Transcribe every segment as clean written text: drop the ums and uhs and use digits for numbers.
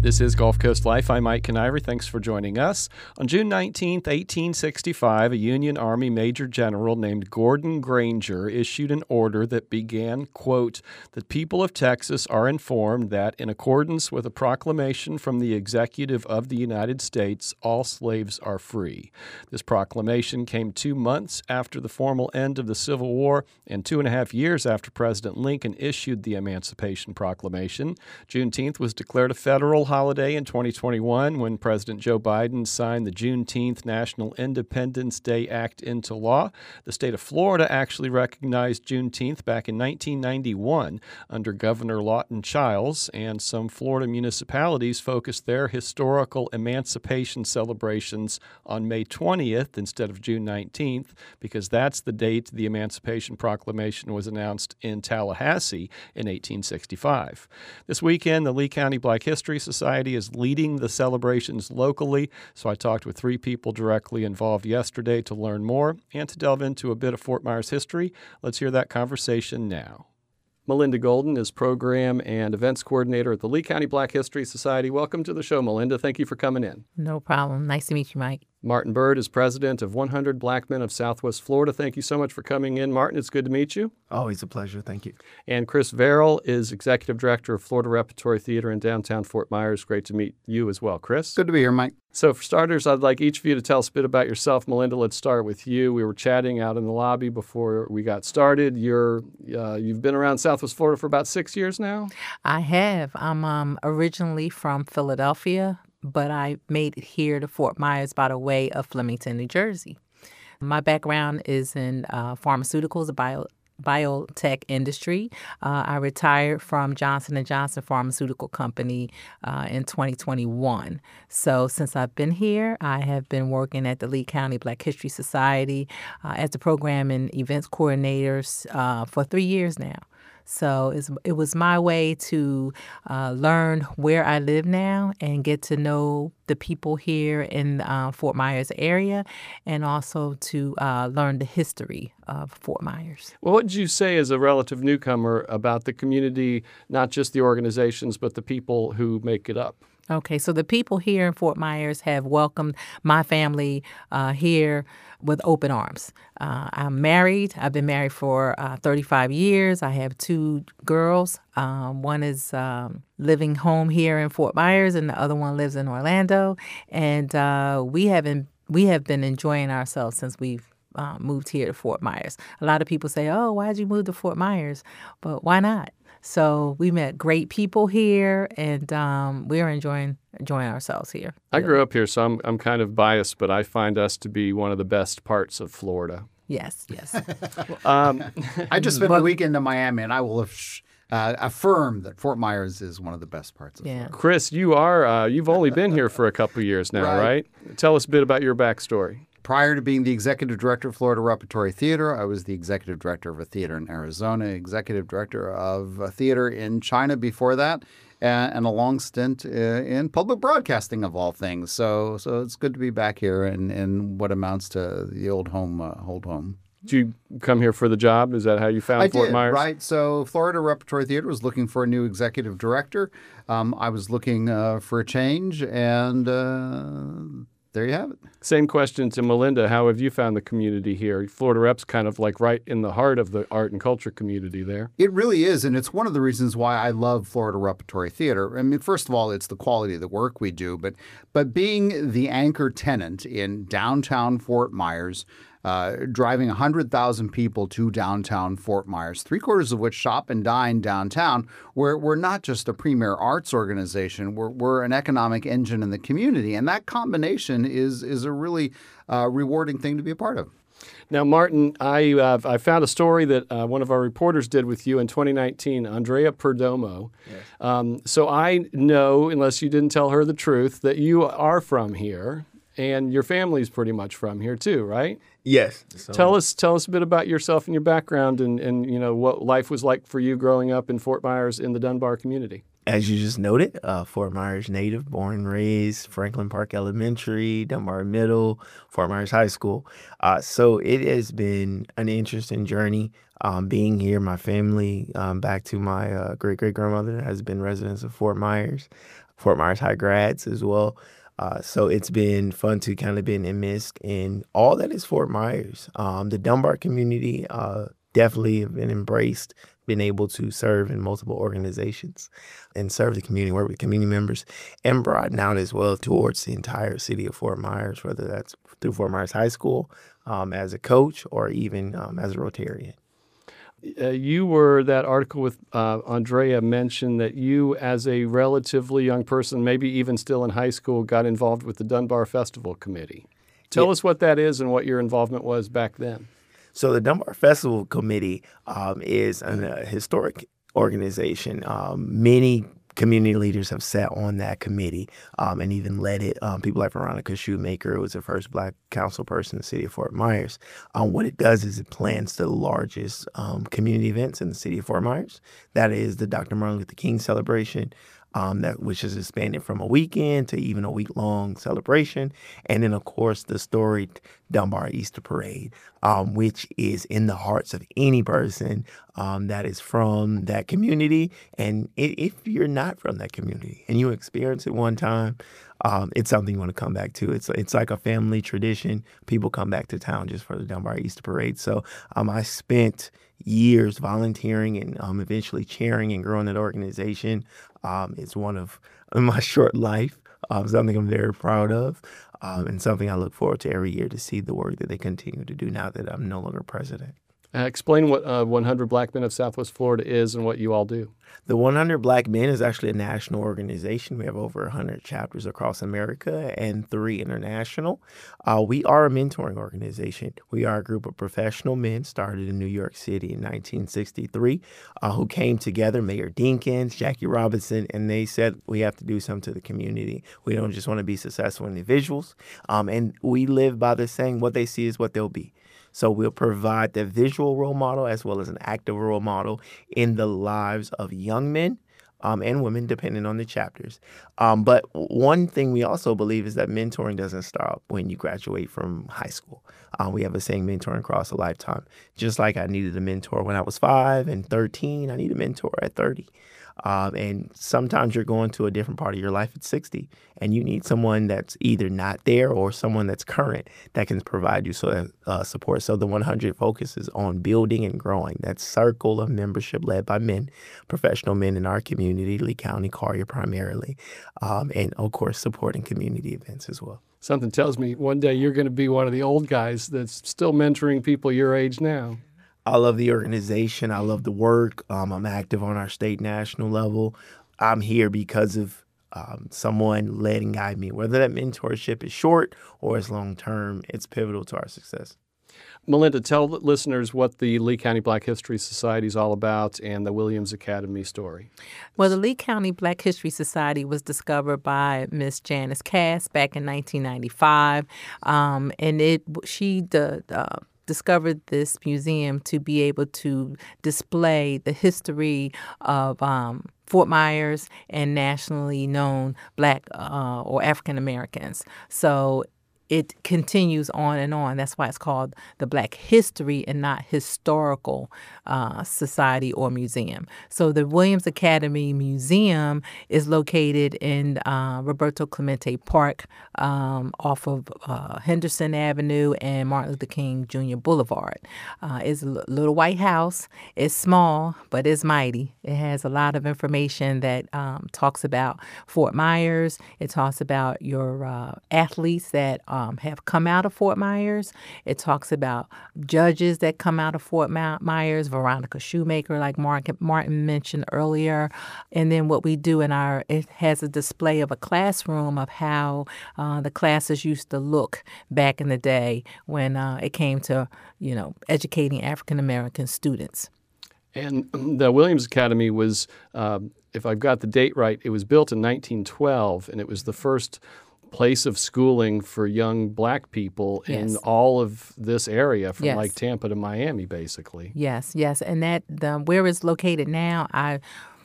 This is Gulf Coast Life. I'm Mike Kaniver. Thanks for joining us. On June 19, 1865, a Union Army Major General named Gordon Granger issued an order that began, quote, "The people of Texas are informed that, in accordance with a proclamation from the Executive of the United States, all slaves are free." This proclamation came 2 months after the formal end of the Civil War and 2.5 years after President Lincoln issued the Emancipation Proclamation. Juneteenth was declared a federal holiday in 2021 when President Joe Biden signed the Juneteenth National Independence Day Act into law. The state of Florida actually recognized Juneteenth back in 1991 under Governor Lawton Chiles, and some Florida municipalities focused their historical emancipation celebrations on May 20th instead of June 19th because that's the date the Emancipation Proclamation was announced in Tallahassee in 1865. This weekend, the Lee County Black History Society is leading the celebrations locally, so I talked with 3 people directly involved yesterday to learn more and to delve into a bit of Fort Myers history. Let's hear that conversation now. Melinda Golden is Program and Events Coordinator at the Lee County Black History Society. Welcome to the show, Melinda. Thank you for coming in. No problem. Nice to meet you, Mike. Martin Bird is President of 100 Black Men of Southwest Florida. Thank you so much for coming in, Martin. It's good to meet you. Always a pleasure. Thank you. And Chris Verrill is Executive Director of Florida Repertory Theater in downtown Fort Myers. Great to meet you as well, Chris. Good to be here, Mike. So for starters, I'd like each of you to tell us a bit about yourself. Melinda, let's start with you. We were chatting out in the lobby before we got started. You've been around Southwest Florida for about 6 years now? I have. I'm originally from Philadelphia, but I made it here to Fort Myers by the way of Flemington, New Jersey. My background is in pharmaceuticals, biotech industry. I retired from Johnson & Johnson Pharmaceutical Company in 2021. So since I've been here, I have been working at the Lee County Black History Society as the program and events coordinators for 3 years now. So it was my way to learn where I live now and get to know the people here in Fort Myers area, and also to learn the history of Fort Myers. Well, what did you say as a relative newcomer about the community, not just the organizations, but the people who make it up? Okay, so the people here in Fort Myers have welcomed my family here with open arms. I'm married. I've been married for 35 years. I have 2 girls. One is living home here in Fort Myers, and the other one lives in Orlando. And we have been enjoying ourselves since we've moved here to Fort Myers. A lot of people say, "Oh, why'd you move to Fort Myers?" But why not? So we met great people here, and we're enjoying ourselves here. I grew up here, so I'm kind of biased, but I find us to be one of the best parts of Florida. Yes. I just spent the weekend in Miami, and I will affirm that Fort Myers is one of the best parts of Florida. Chris, you've only been here for a couple of years now, right? Tell us a bit about your backstory. Prior to being the executive director of Florida Repertory Theater, I was the executive director of a theater in Arizona, executive director of a theater in China before that, and a long stint in public broadcasting of all things. So it's good to be back here in what amounts to the old home. Did you come here for the job? Is that how you found Fort Myers? Right. So Florida Repertory Theater was looking for a new executive director. I was looking for a change, and there you have it. Same question to Melinda. How have you found the community here? Florida Rep's kind of like right in the heart of the art and culture community there. It really is, and it's one of the reasons why I love Florida Repertory Theater. I mean, first of all, it's the quality of the work we do, but being the anchor tenant in downtown Fort Myers, driving 100,000 people to downtown Fort Myers, 3/4 of which shop and dine downtown. We're not just a premier arts organization. We're an economic engine in the community, and that combination is a really rewarding thing to be a part of. Now, Martin, I found a story that one of our reporters did with you in 2019, Andrea Perdomo. Yes. So I know, unless you didn't tell her the truth, that you are from here. And your family's pretty much from here too, right? Yes. So, tell us a bit about yourself and your background, and what life was like for you growing up in Fort Myers in the Dunbar community. As you just noted, Fort Myers native, born and raised, Franklin Park Elementary, Dunbar Middle, Fort Myers High School. So it has been an interesting journey being here. My family, back to my great-great-grandmother, has been residents of Fort Myers. Fort Myers High grads as well. So it's been fun to kind of been immersed in all that is Fort Myers. The Dunbar community definitely have been embraced, been able to serve in multiple organizations and serve the community, work with community members, and broaden out as well towards the entire city of Fort Myers, whether that's through Fort Myers High School as a coach or even as a Rotarian. You were, that article with Andrea mentioned that you, as a relatively young person, maybe even still in high school, got involved with the Dunbar Festival Committee. Tell us what that is and what your involvement was back then. So the Dunbar Festival Committee is a historic organization. Many community leaders have sat on that committee and even led it. People like Veronica Shoemaker, who was the first Black council person in the city of Fort Myers. What it does is it plans the largest community events in the city of Fort Myers. That is the Dr. Martin Luther King celebration, which is expanded from a weekend to even a week-long celebration. And then, of course, the storied Dunbar Easter Parade, which is in the hearts of any person that is from that community. And if you're not from that community and you experience it one time, it's something you want to come back to. It's like a family tradition. People come back to town just for the Dunbar Easter Parade. So I spent years volunteering and eventually chairing and growing that organization. It's one of my short life, something I'm very proud of, and something I look forward to every year to see the work that they continue to do now that I'm no longer president. Explain what 100 Black Men of Southwest Florida is and what you all do. The 100 Black Men is actually a national organization. We have over 100 chapters across America and 3 international. We are a mentoring organization. We are a group of professional men started in New York City in 1963 who came together, Mayor Dinkins, Jackie Robinson, and they said, we have to do something to the community. We don't just want to be successful individuals. And we live by the saying, what they see is what they'll be. So we'll provide the visual role model as well as an active role model in the lives of young men and women, depending on the chapters. But one thing we also believe is that mentoring doesn't stop when you graduate from high school. We have a saying, mentoring across a lifetime. Just like I needed a mentor when I was 5 and 13, I need a mentor at 30. And sometimes you're going to a different part of your life at 60, and you need someone that's either not there or someone that's current that can provide you support. So the 100 focuses on building and growing that circle of membership led by men, professional men in our community, Lee County, Collier primarily, and of course supporting community events as well. Something tells me one day you're going to be one of the old guys that's still mentoring people your age now. I love the organization. I love the work. I'm active on our state, national level. I'm here because of someone led and guide me. Whether that mentorship is short or is long term, it's pivotal to our success. Melinda, tell listeners what the Lee County Black History Society is all about and the Williams Academy story. Well, the Lee County Black History Society was discovered by Miss Janice Cass back in 1995, and she discovered this museum to be able to display the history of Fort Myers and nationally known Black or African Americans. So it continues on and on. That's why it's called the Black History and not Historical Society or Museum. So the Williams Academy Museum is located in Roberto Clemente Park off of Henderson Avenue and Martin Luther King Jr. Boulevard. It's a little white house. It's small, but it's mighty. It has a lot of information that talks about Fort Myers. It talks about your athletes that have come out of Fort Myers. It talks about judges that come out of Fort Myers, Veronica Shoemaker, like Martin mentioned earlier. And then what we do it has a display of a classroom of how the classes used to look back in the day when it came to, educating African American students. And the Williams Academy was, if I've got the date right, it was built in 1912, and it was the first place of schooling for young Black people in all of this area, from like Tampa to Miami, basically. Yes. And that where it's located now,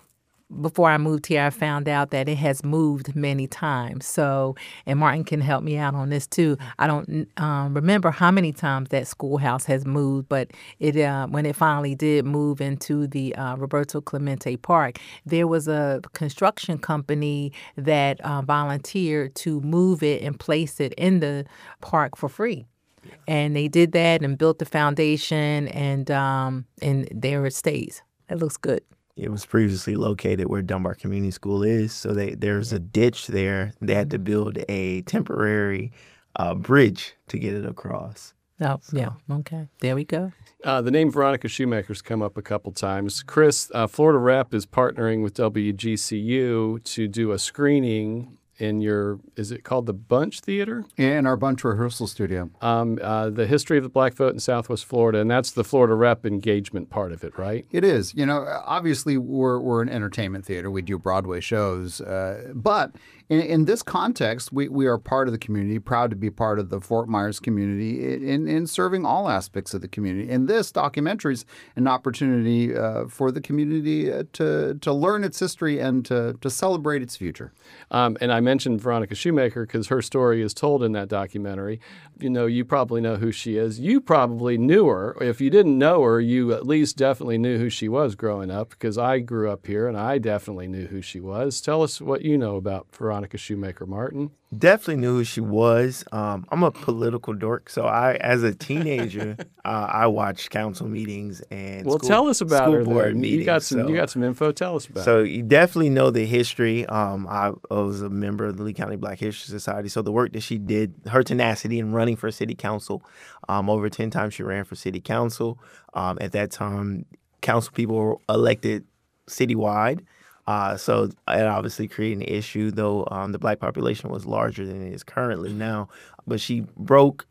before I moved here, I found out that it has moved many times. So, and Martin can help me out on this too. I don't remember how many times that schoolhouse has moved, but it when it finally did move into the Roberto Clemente Park, there was a construction company that volunteered to move it and place it in the park for free. And they did that and built the foundation, and there it stays. It looks good. It was previously located where Dunbar Community School is, so there's a ditch there. They had to build a temporary bridge to get it across. Oh, yeah. Okay. There we go. The name Veronica Shoemaker's come up a couple times. Chris, Florida Rep is partnering with WGCU to do a screening in is it called the Bunch Theater? In our Bunch rehearsal studio. The history of the Black vote in Southwest Florida, and that's the Florida Rep engagement part of it, right? It is. Obviously we're an entertainment theater. We do Broadway shows, but in this context, we are part of the community, proud to be part of the Fort Myers community in serving all aspects of the community. And this documentary is an opportunity for the community to learn its history and to celebrate its future. And I mentioned Veronica Shoemaker because her story is told in that documentary. You probably know who she is. You probably knew her. If you didn't know her, you at least definitely knew who she was growing up, because I grew up here and I definitely knew who she was. Tell us what you know about Veronica Shoemaker, Martin. Definitely knew who she was. I'm a political dork, so as a teenager, I watched council meetings and tell us about school her. Board meetings. You got some info. Tell us about. So you definitely know the history. I was a member of the Lee County Black History Society, so the work that she did, her tenacity in running for city council, over 10 times she ran for city council. At that time, council people were elected citywide. So it obviously created an issue, though the black population was larger than it is currently now. But she broke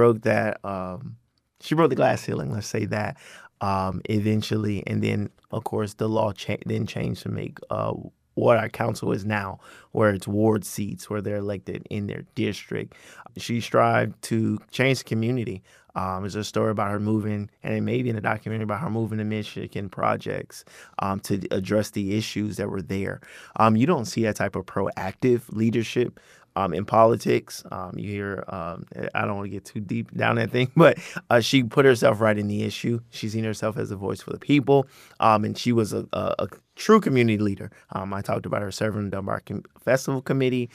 that she broke the glass ceiling, let's say that, eventually. And then, of course, the law then changed to make what our council is now, where it's ward seats, where they're elected in their district. She strived to change the community. There's a story about her moving, and it may be in a documentary about her moving to Michigan projects to address the issues that were there. You don't see that type of proactive leadership in politics. You hear, I don't want to get too deep down that thing, but she put herself right in the issue. She's seen herself as a voice for the people, and she was a true community leader. I talked about her serving the Dunbar Festival Committee,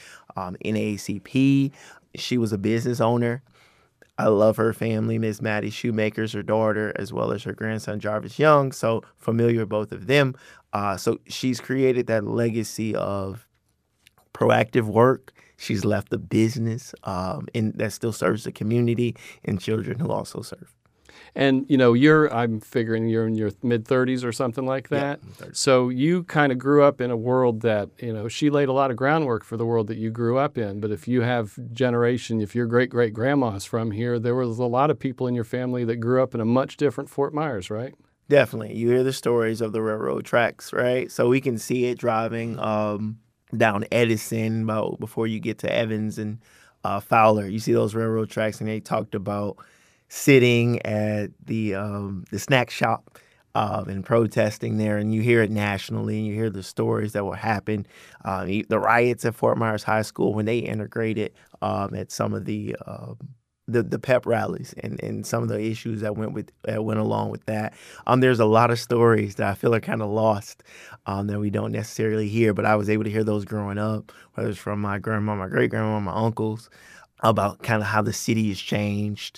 NAACP. She was a business owner. I love her family. Miss Maddie Shoemaker's her daughter, as well as her grandson, Jarvis Young. So familiar with both of them. So she's created that legacy of proactive work. She's left a business and that still serves the community and children who also serve. And, I'm figuring you're in your mid-30s or something like that. Yeah, so you kind of grew up in a world that, she laid a lot of groundwork for the world that you grew up in. But if you have if your great-great-grandma's from here, there was a lot of people in your family that grew up in a much different Fort Myers, right? Definitely. You hear the stories of the railroad tracks, right? So we can see it driving down Edison before you get to Evans and Fowler. You see those railroad tracks, and they talked about sitting at the snack shop and protesting there, and you hear it nationally, and you hear the stories that will happen. The riots at Fort Myers High School when they integrated at some of the pep rallies and some of the issues that went along with that. There's a lot of stories that I feel are kind of lost that we don't necessarily hear, but I was able to hear those growing up, whether it's from my grandma, my great-grandma, my uncles, about kind of how the city has changed.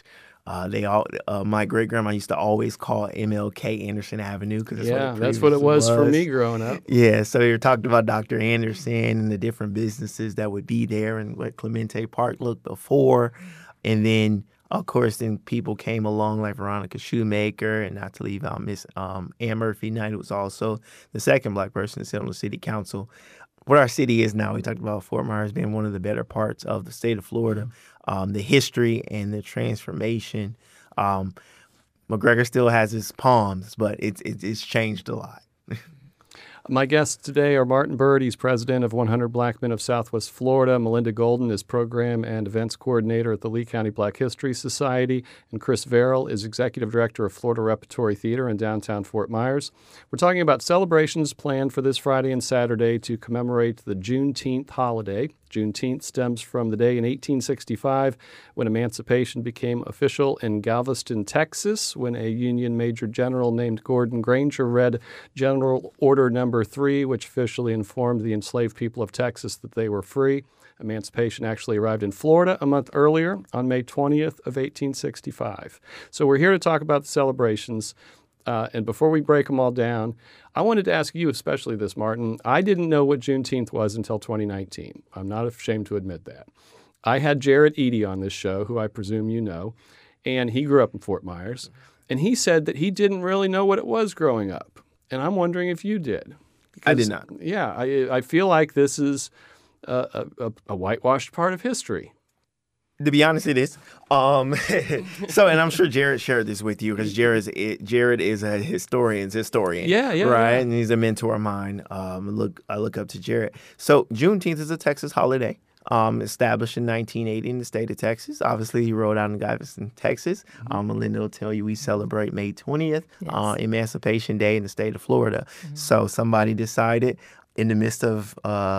My great grandma used to always call MLK Anderson Avenue because that's what it was for me growing up. Yeah, so you're talking about Dr. Anderson and the different businesses that would be there and what Clemente Park looked before, and then of course then people came along like Veronica Shoemaker, and not to leave out Miss Ann Murphy Knight, who was also the second black person to sit on the city council. What our city is now, we talked about Fort Myers being one of the better parts of the state of Florida. The history and the transformation. McGregor still has his palms, but it's changed a lot. My guests today are Martin Bird. He's president of 100 Black Men of Southwest Florida. Melinda Golden is program and events coordinator at the Lee County Black History Society. And Chris Verrill is executive director of Florida Repertory Theater in downtown Fort Myers. We're talking about celebrations planned for this Friday and Saturday to commemorate the Juneteenth holiday. Juneteenth stems from the day in 1865 when emancipation became official in Galveston, Texas, when a Union Major General named Gordon Granger read General Order Number 3, which officially informed the enslaved people of Texas that they were free. Emancipation actually arrived in Florida a month earlier on May 20th of 1865. So we're here to talk about the celebrations. And before we break them all down, I wanted to ask you especially this, Martin. I didn't know what Juneteenth was until 2019. I'm not ashamed to admit that. I had Jared Eady on this show, who I presume you know, and he grew up in Fort Myers. And he said that he didn't really know what it was growing up. And I'm wondering if you did. I did not. Yeah, I feel like this is a whitewashed part of history. To be honest, it is. So, and I'm sure Jared shared this with you because Jared is a historian's historian. Yeah, right, yeah. and he's a mentor of mine. I look up to Jared. So, Juneteenth is a Texas holiday. Established in 1980 in the state of Texas. Obviously, he wrote out in Galveston, Texas. Melinda will tell you we celebrate May 20th, Emancipation Day in the state of Florida. Mm-hmm. So, somebody decided in the midst of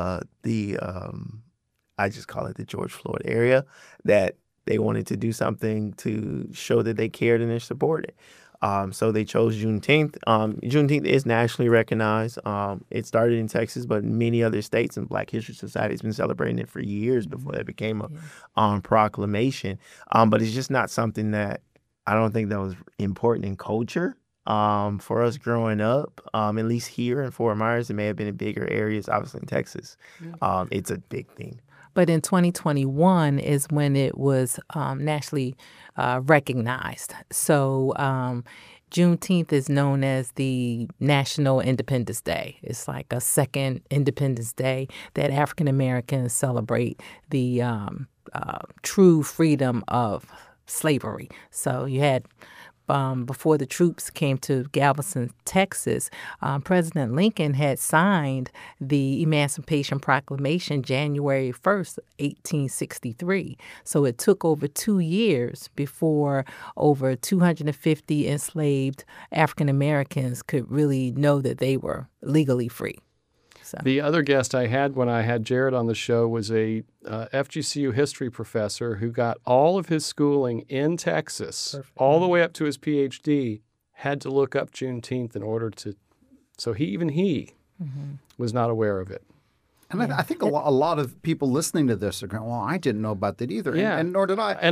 I just call it the George Floyd area, that they wanted to do something to show that they cared and they supported. So they chose Juneteenth. Juneteenth is nationally recognized. It started in Texas, but in many other states, and Black History Society has been celebrating it for years before that became a proclamation. But it's just not something that I don't think that was important in culture. For us growing up, at least here in Fort Myers, it may have been in bigger areas, obviously in Texas. It's a big thing. But in 2021 is when it was nationally recognized. So Juneteenth is known as the National Independence Day. It's like a second Independence Day that African Americans celebrate the true freedom of slavery. So you had before the troops came to Galveston, Texas, President Lincoln had signed the Emancipation Proclamation January 1st, 1863. So it took over 2 years before over 250 enslaved African Americans could really know that they were legally free. So. The other guest I had when I had Jared on the show was a FGCU history professor who got all of his schooling in Texas, all the way up to his PhD, had to look up Juneteenth in order to, so he was not aware of it. And I think a lot of people listening to this are going, well, I didn't know about that either, and nor did I. And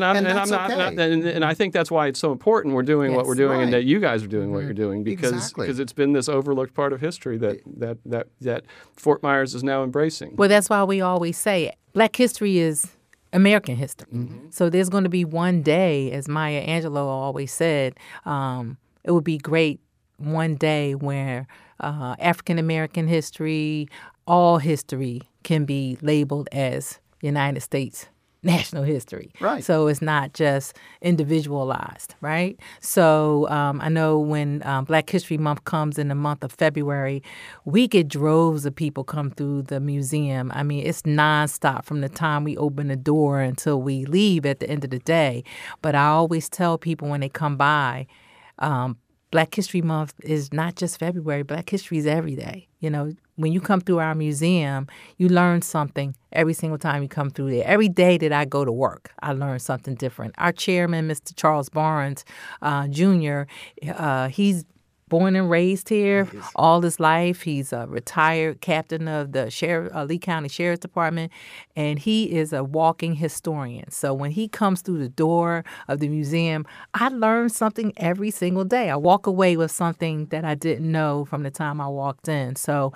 I think that's why it's so important we're doing what we're doing, and that you guys are doing what you're doing, because it's been this overlooked part of history that Fort Myers is now embracing. Well, that's why we always say Black history is American history. Mm-hmm. So there's going to be one day, as Maya Angelou always said, it would be great one day where African American history, all history can be labeled as United States national history. Right. So it's not just individualized, right? So I know when Black History Month comes in the month of February, we get droves of people come through the museum. I mean, it's nonstop from the time we open the door until we leave at the end of the day. But I always tell people when they come by, Black History Month is not just February. Black history is every day. You know, when you come through our museum, you learn something every single time you come through there. Every day that I go to work, I learn something different. Our chairman, Mr. Charles Barnes, Jr., he's born and raised here all his life. He's a retired captain of the Lee County Sheriff's Department, and he is a walking historian. So when he comes through the door of the museum, I learn something every single day. I walk away with something that I didn't know from the time I walked in. So,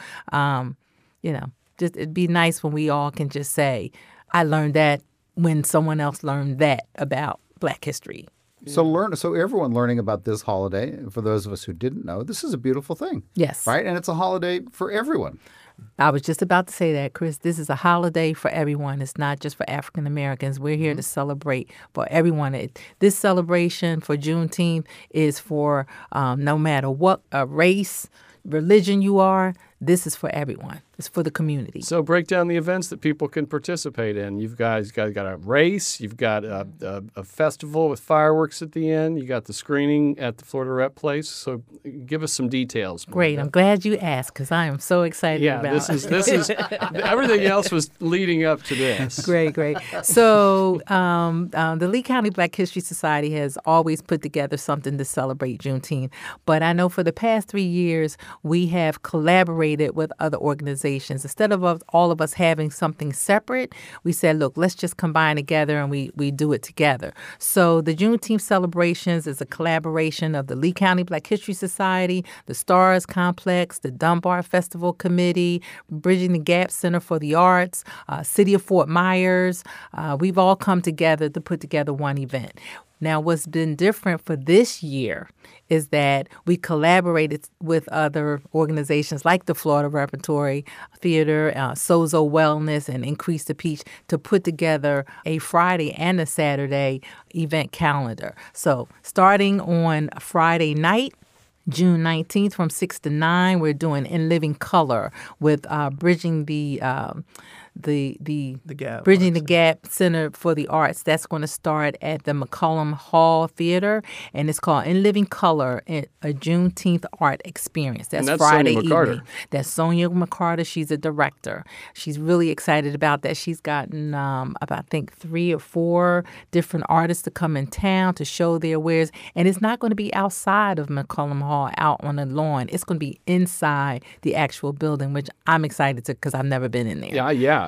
just it'd be nice when we all can just say, I learned that when someone else learned that about Black history. So everyone learning about this holiday, for those of us who didn't know, this is a beautiful thing. Yes. Right? And it's a holiday for everyone. I was just about to say that, Chris. This is a holiday for everyone. It's not just for African Americans. We're here to celebrate for everyone. This celebration for Juneteenth is for no matter what race, religion you are. this is for everyone. It's for the community. So break down the events that people can participate in. You've guys got a race. You've got a festival with fireworks at the end. You got the screening at the Florida Rep Place. So give us some details. Great. I'm glad you asked because I am so excited about this is everything else was leading up to this. Great. So the Lee County Black History Society has always put together something to celebrate Juneteenth. But I know for the past 3 years, we have collaborated with other organizations. Instead of all of us having something separate, we said, look, let's just combine together and we do it together. So the Juneteenth celebrations is a collaboration of the Lee County Black History Society, the Stars Complex, the Dunbar Festival Committee, Bridging the Gap Center for the Arts, City of Fort Myers. We've all come together to put together one event. Now, what's been different for this year is that we collaborated with other organizations like the Florida Repertory Theater, Sozo Wellness, and Increase the Peach to put together a Friday and a Saturday event calendar. So starting on Friday night, June 19th from 6 to 9, we're doing In Living Color with Bridging the Gap Bridging the Gap Center for the Arts. That's going to start at the McCollum Hall Theater, and it's called In Living Color, a Juneteenth Art Experience. That's Friday evening. That's Sonia McCarter. She's a director. She's really excited about that. She's gotten about, I think, 3 or 4 different artists to come in town to show their wares, and it's not going to be outside of McCollum Hall, out on the lawn. It's going to be inside the actual building, which I'm excited to because I've never been in there. Yeah.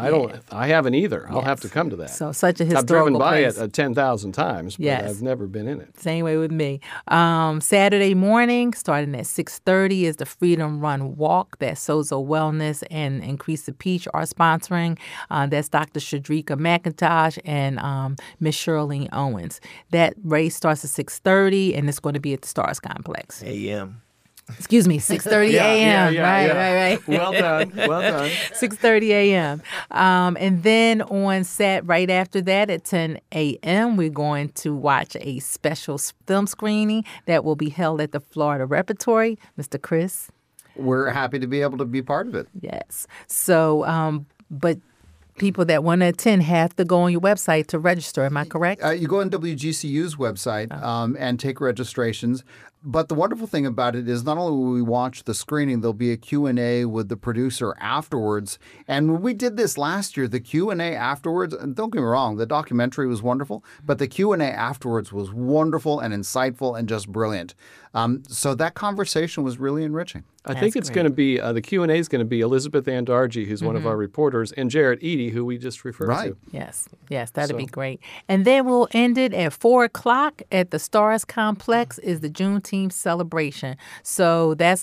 I haven't either. I'll have to come to that. So such a historical I've driven by place. it 10,000 times, but I've never been in it. Same way with me. Saturday morning, starting at 6:30, is the Freedom Run Walk that Sozo Wellness and Increase the Peach are sponsoring. That's Dr. Shadrika McIntosh and Miss Shirley Owens. That race starts at 6:30, and it's going to be at the Stars Complex. A.M. Excuse me, 6:30 a.m. Right. Well done. 6:30 a.m. And then right after that at 10 a.m., we're going to watch a special film screening that will be held at the Florida Repertory. Mr. Chris? We're happy to be able to be part of it. Yes. So, but people that want to attend have to go on your website to register. Am I correct? You go on WGCU's website and take registrations. But the wonderful thing about it is not only will we watch the screening, there'll be a Q&A with the producer afterwards. And when we did this last year, the Q&A afterwards, and don't get me wrong, the documentary was wonderful, but the Q&A afterwards was wonderful and insightful and just brilliant. So that conversation was really enriching. I think it's going to be, the Q&A is going to be Elizabeth Andarji, who's one of our reporters, and Jarrett Eady, who we just referred to. Yes, that'd be great. And then we'll end it at 4 o'clock at the Stars Complex is the Juneteenth celebration. So that's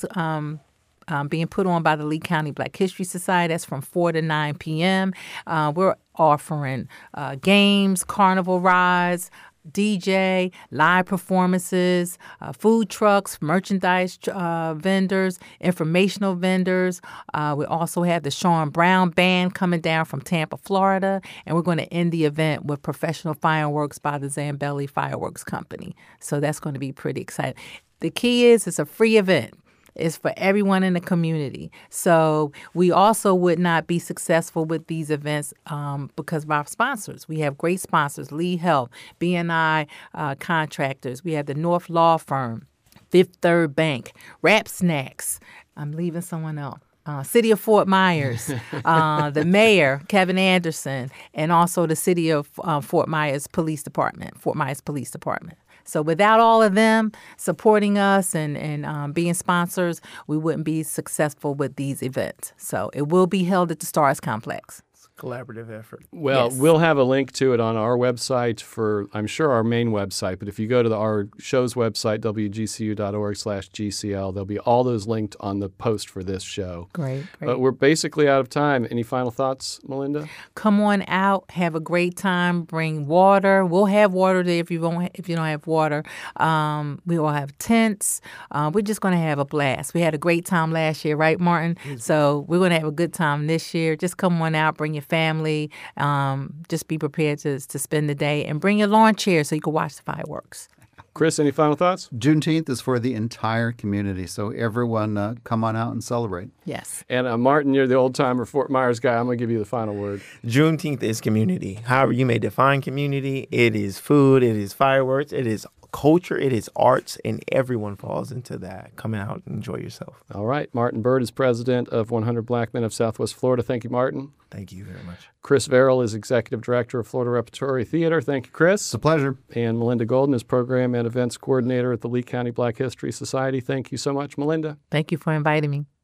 being put on by the Lee County Black History Society. That's from 4 to 9 p.m. We're offering games, carnival rides, DJ, live performances, food trucks, merchandise vendors, informational vendors. We also have the Sean Brown Band coming down from Tampa, Florida, and we're going to end the event with professional fireworks by the Zambelli Fireworks Company. So that's going to be pretty exciting. The key is it's a free event. It's for everyone in the community. So we also would not be successful with these events because of our sponsors. We have great sponsors, Lee Health, BNI Contractors. We have the North Law Firm, Fifth Third Bank, Rap Snacks. I'm leaving someone else. City of Fort Myers, the mayor, Kevin Anderson, and also the City of Fort Myers Police Department. So without all of them supporting us and being sponsors, we wouldn't be successful with these events. So it will be held at the Stars Complex. Collaborative effort. Well, we'll have a link to it on our website for, I'm sure, our main website. But if you go to our show's website, wgcu.org/GCL, there'll be all those linked on the post for this show. Great. But we're basically out of time. Any final thoughts, Melinda? Come on out, have a great time. Bring water. We'll have water there if you don't have water. We will have tents. We're just going to have a blast. We had a great time last year, right, Martin? So we're going to have a good time this year. Just come on out, bring your family. Just be prepared to spend the day and bring your lawn chair so you can watch the fireworks. Chris, any final thoughts? Juneteenth is for the entire community, so everyone come on out and celebrate. Yes. And Martin, you're the old-timer Fort Myers guy. I'm going to give you the final word. Juneteenth is community. However you may define community, it is food, it is fireworks, it is culture, it is arts, and everyone falls into that. Come out and enjoy yourself. All right. Martin Bird is president of 100 Black Men of Southwest Florida. Thank you, Martin. Thank you very much. Chris Verrill is executive director of Florida Repertory Theater. Thank you, Chris. It's a pleasure. And Melinda Golden is program and events coordinator at the Lee County Black History Society. Thank you so much, Melinda. Thank you for inviting me.